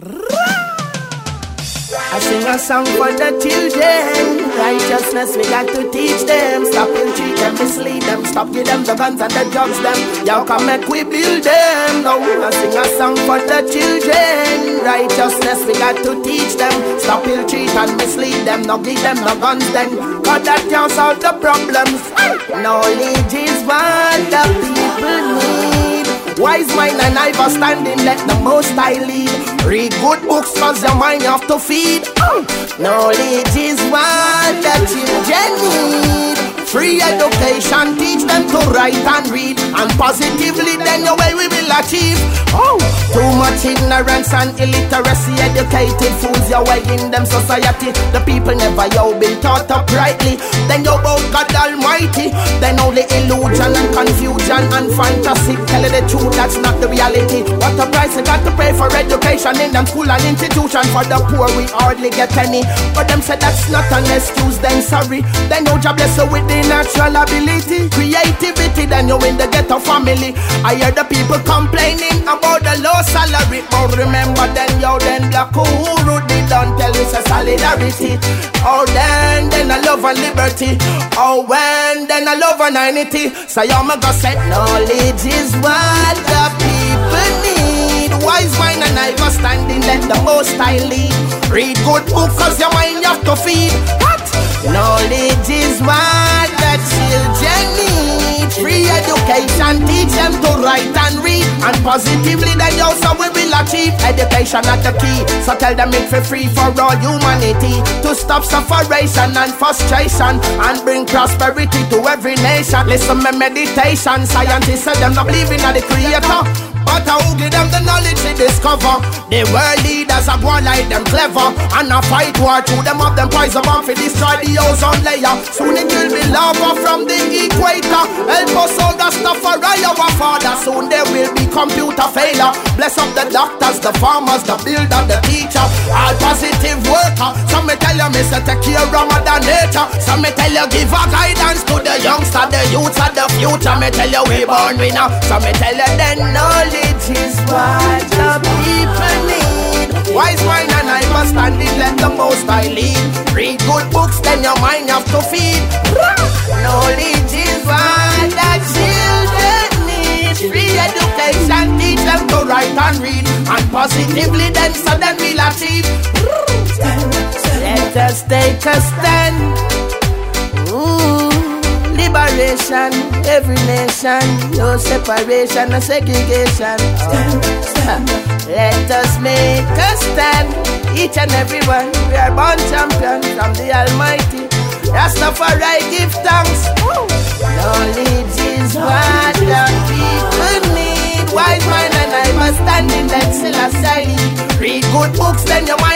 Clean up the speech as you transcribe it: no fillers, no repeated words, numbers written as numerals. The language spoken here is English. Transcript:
I sing a song for the children. Righteousness, we got to teach them. Stop and treat them, mislead them. Stop give them the guns and the drugs them. Y'all come make we build them. No, I sing a song for the children. Righteousness, we got to teach them. Stop ill treat and mislead them. No give them the guns then. Cause that can solve the problems. Knowledge is what the people need. Wise mind and understanding, let the Most High lead. Read good books cause your mind you have to feed. Knowledge is what the children need. Free education, teach them to write and read. And positively then your way we will achieve. Too much ignorance and illiteracy. Educated fools your way in them society. The people never you been taught up rightly. Then you about God Almighty. Then only illusion and confusion and fantasy. Tell you the truth, that's not the reality. What a price you got to pay for education in them school and institution. For the poor we hardly get any. But them say that's not an excuse, then sorry. Then no job bless you with the natural ability. Creativity, then you in the ghetto family. I hear the people complaining about the low salary. But remember then Black Uhuru they don't tell you say solidarity. Then I love and liberty. Then I love and unity. So y'all me go say knowledge is what the people need. Wise mind and understanding, let the Most High lead. Read good book cause your mind you have to feed. What? Knowledge is what the children need. Free education, teach them to write and read. And positively then you so we will achieve. Education at the key. So tell them it's free for all humanity. To stop sufferation and frustration. And bring prosperity to every nation. Listen to meditation. Scientists say them not believing in the creator. But I will give them the knowledge to discover. The world leaders are born like them clever. And a fight war through them up them poison bomb for destroy the ozone layer. Soon it will be lava from the equator. Help us all the stuff for our father. Soon there will be computer failure. Bless up the doctors, the farmers, the builder, the teacher. All positive worker. Some me tell you, Mr. Take care of Mother Nature. Some me tell you, give a guidance to the youngster, the youths of the future. Me tell you, we born winner. Some me tell you, then knowledge is what the people need. Wise mind and understanding, let the Most High lead. Read good books, then your mind you have to feed. Knowledge is what the children need. Free education, teach them to write and read. And positively then so then we'll achieve. Let us take a stand. Liberation, every nation, no separation, no segregation. Let us make a stand, each and every one. We are born champions from the Almighty. Rastafari give thanks. Knowledge is what the people need. Wise mind and understanding, then still a study. Read good books, then your mind